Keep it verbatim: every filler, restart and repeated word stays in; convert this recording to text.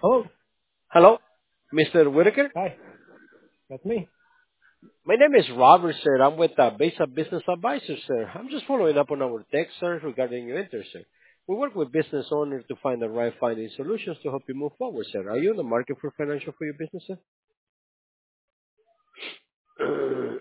Hello. Hello, Mister Whitaker. Hi. That's me. My name is Robert, sir. I'm with uh, Besa Business Advisors, sir. I'm just following up on our text, sir, regarding your interest, sir. We work with business owners to find the right funding solutions to help you move forward, sir. Are you in the market for financial for your business, sir?